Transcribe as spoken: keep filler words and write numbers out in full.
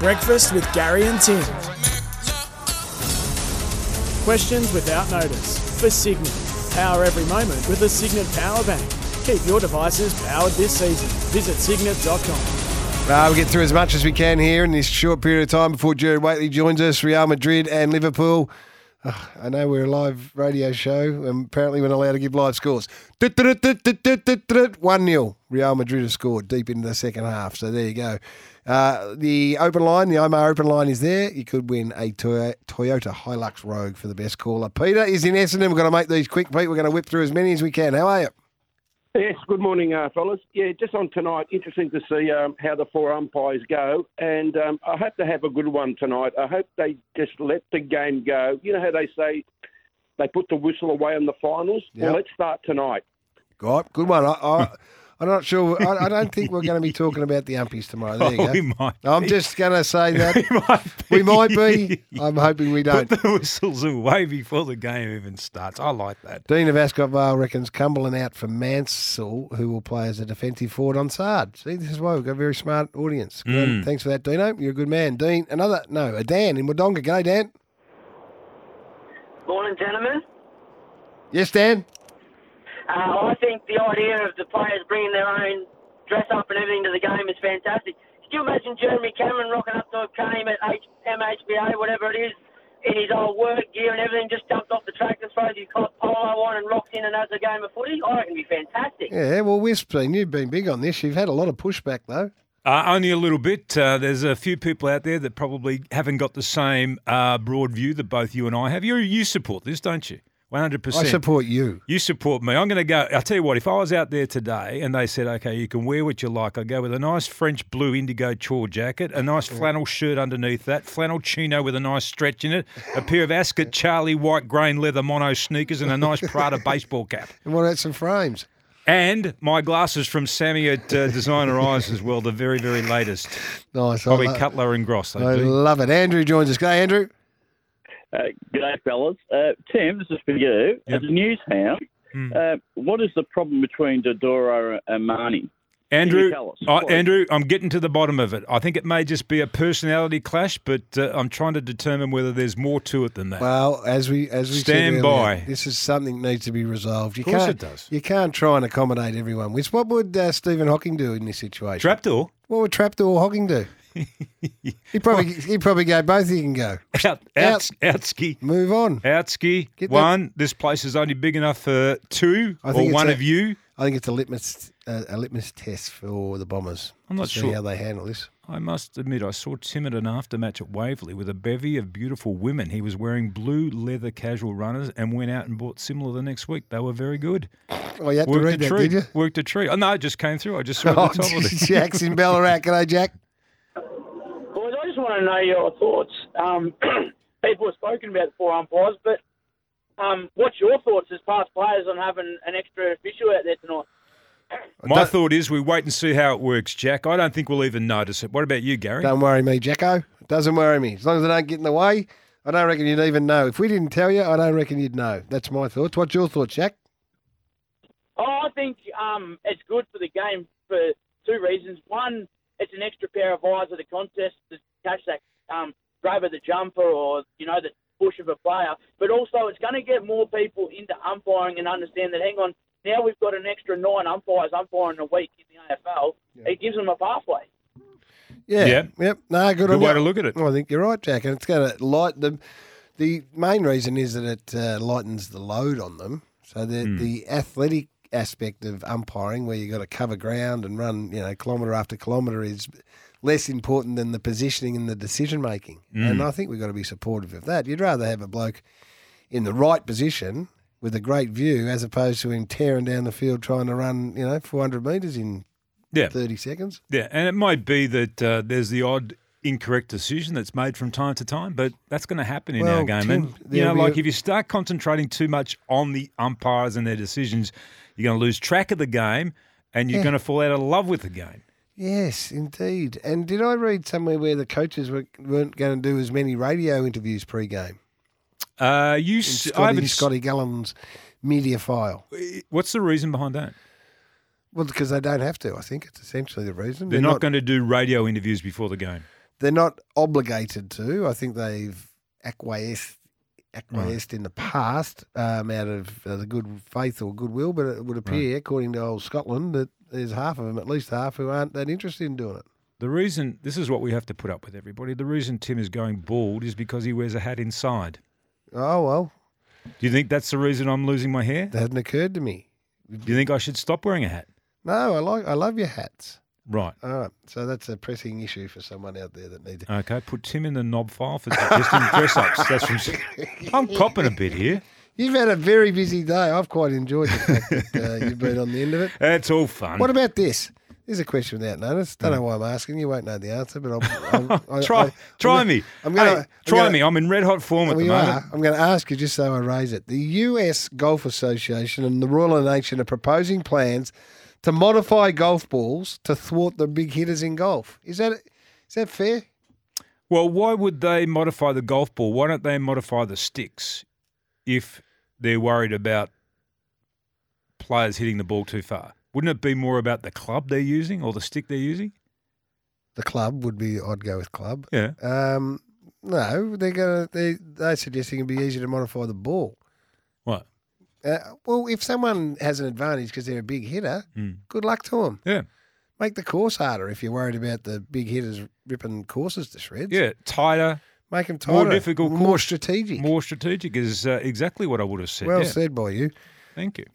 Breakfast with Gary and Tim. Questions without notice for Cygnett. Power every moment with a Cygnett power bank. Keep your devices powered this season. Visit cygnett dot com. Uh, we'll get through as much as we can here in this short period of time before Jared Waitley joins us. Real Madrid and Liverpool. Uh, I know we're a live radio show and apparently we're not allowed to give live scores. one nil. Real Madrid have scored deep into the second half. So there you go. Uh, the open line, the Omar open line is there. You could win a Toyota Hilux Rogue for the best caller. Peter is in Essendon. We're going to make these quick, Pete. We're going to whip through as many as we can. How are you? Yes, good morning, uh, fellas. Yeah, just on tonight, interesting to see um, how the four umpires go. And um, I hope they have a good one tonight. I hope they just let the game go. You know how they say they put the whistle away on the finals? Yep. Well, let's start tonight. God, good one. I, I, I'm not sure. I, I don't think we're going to be talking about the umpies tomorrow. There you Oh, go. we might I'm be. just going to say that. We might we might be. I'm hoping we don't. Put the whistles away before the game even starts. I like that. Dean of Ascot Vale reckons Cumberland out for Mansell, who will play as a defensive forward on Sard. See, this is why we've got a very smart audience. Good. Mm. Thanks for that, Dino. You're a good man. Dean, another, no, a Dan in Wodonga. G'day, Dan. Morning, gentlemen. Yes, Dan? Uh, I think the idea of the players bringing their own dress up and everything to the game is fantastic. Can you imagine Jeremy Cameron rocking up to a game at H- M H B A, whatever it is, in his old work gear and everything, just jumped off the track and throws his polo on and rocks in and has a game of footy? I reckon it'd be fantastic. Yeah, well, we've seen you've been big on this. You've had a lot of pushback, though. Uh, only a little bit. Uh, there's a few people out there that probably haven't got the same uh, broad view that both you and I have. You you support this, don't you? one hundred percent. I support you. You support me. I'm going to go. I'll tell you what, if I was out there today and they said, okay, you can wear what you like, I'd go with a nice French blue indigo chore jacket, a nice flannel shirt underneath that, flannel chino with a nice stretch in it, a pair of Ascot Charlie white grain leather mono sneakers, and a nice Prada baseball cap. And what about some frames? And my glasses from Sammy at uh, Designer Eyes as well, the very, very latest. Nice. Probably I lo- Cutler and Gross. They I do. love it. Andrew joins us. G'day, Andrew. Uh, G'day, fellas. Uh, Tim, this is for you. Yep. As a news hound, Hmm. uh, what is the problem between Dodoro and Marnie? Can Andrew, you tell us, uh, please? Andrew, I'm getting to the bottom of it. I think it may just be a personality clash, but uh, I'm trying to determine whether there's more to it than that. Well, as we as we Stand said earlier, by. this is something that needs to be resolved. You Of course can't, it does. You can't try and accommodate everyone. Which what would uh, Stephen Hawking do in this situation? Trapdoor? What would Trapdoor Hawking do? He probably he'd probably go. Both of you can go. Out, out, outski. Move on. Outski. Get that- One, this place is only big enough for two I or think it's one a- of you. I think it's a litmus uh, a litmus test for the Bombers. I'm not to see sure. how they handle this. I must admit, I saw Tim at an aftermatch at Waverley with a bevy of beautiful women. He was wearing blue leather casual runners and went out and bought similar the next week. They were very good. Oh, you had to Worked read a that, treat. did you? Worked a treat. Oh, no, it just came through. I just saw it Oh, at the top of it. Jack's in Ballarat. G'day, Jack. Boys, I just want to know your thoughts. Um, people have spoken about the four umpires, but um, what's your thoughts as past players on having an extra official out there tonight? My thought is we wait and see how it works, Jack. I don't think we'll even notice it. What about you, Gary? Don't worry me, Jacko. It doesn't worry me. As long as I don't get in the way, I don't reckon you'd even know. If we didn't tell you, I don't reckon you'd know. That's my thoughts. What's your thoughts, Jack? Oh, I think um, it's good for the game for two reasons. One, it's an extra pair of eyes at the contest to catch that um, grab of the jumper or, you know, the push of a player. But also it's going to get more people into umpiring and understand that, hang on, now we've got an extra nine umpires umpiring a week in the A F L. Yeah. It gives them a pathway. Yeah. Yeah. Yep. No, good, Good on way you. to look at it. Well, I think you're right, Jack. And it's going to light the. The main reason is that it uh, lightens the load on them. So the Mm. the athletic aspect of umpiring, where you've got to cover ground and run, you know, kilometre after kilometre, is less important than the positioning and the decision making. Mm. And I think we've got to be supportive of that. You'd rather have a bloke in the right position with a great view as opposed to him tearing down the field trying to run, you know, four hundred metres in Yeah. thirty seconds. Yeah, and it might be that uh, there's the odd incorrect decision that's made from time to time, but that's going to happen in Well, our game. Tim, and, you there'll know, be like a- if you start concentrating too much on the umpires and their decisions, you're going to lose track of the game and you're Yeah. going to fall out of love with the game. Yes, indeed. And did I read somewhere where the coaches were, weren't going to do as many radio interviews pre-game? Uh, you, In s- I Scotty, haven't s- Scotty Gallen's media file. What's the reason behind that? Well, because they don't have to. I think it's essentially the reason. They're, not, going to do radio interviews before the game. they're not obligated to. I think they've acquiesced, acquiesced in the past um, out of uh, the good faith or goodwill, but it would appear, Right. according to old Scotland, that there's half of them, at least half, who aren't that interested in doing it. The reason, this is what we have to put up with, everybody. The reason Tim is going bald is because he wears a hat inside. Oh, well, Do you think that's the reason I'm losing my hair? that hadn't occurred to me. Do you think I should stop wearing a hat? No, I like, I love your hats. Right. All right, so that's a pressing issue for someone out there that needs it. Okay, put Tim in the knob file for just in dress-ups. That's from, I'm copping a bit here. You've had a very busy day. I've quite enjoyed the fact that uh, you've been on the end of it. It's all fun. What about this? Here's a question without notice. Don't know why I'm asking. You won't know the answer, but I'll, I'll, I, try I, try I'm me. I'm gonna, Hey, I'm try gonna- me. I'm in red hot form at Well, the you moment. are. I'm going to ask you just so I raise it. The U S Golf Association and the Royal Nation are proposing plans to modify golf balls to thwart the big hitters in golf. Is that is that fair? Well, why would they modify the golf ball? Why don't they modify the sticks if they're worried about players hitting the ball too far? Wouldn't it be more about the club they're using or the stick they're using? The club would be. I'd go with club. Yeah. Um, no, they're going to. They they're suggesting it'd be easier to modify the ball. What? Uh, well, if someone has an advantage because they're a big hitter, Mm. good luck to them. Yeah. Make the course harder if you're worried about the big hitters ripping courses to shreds. Yeah. Tighter, Make them tighter, more difficult more course. strategic. more strategic is uh, exactly what I would have said. well yeah. said by you. Thank you.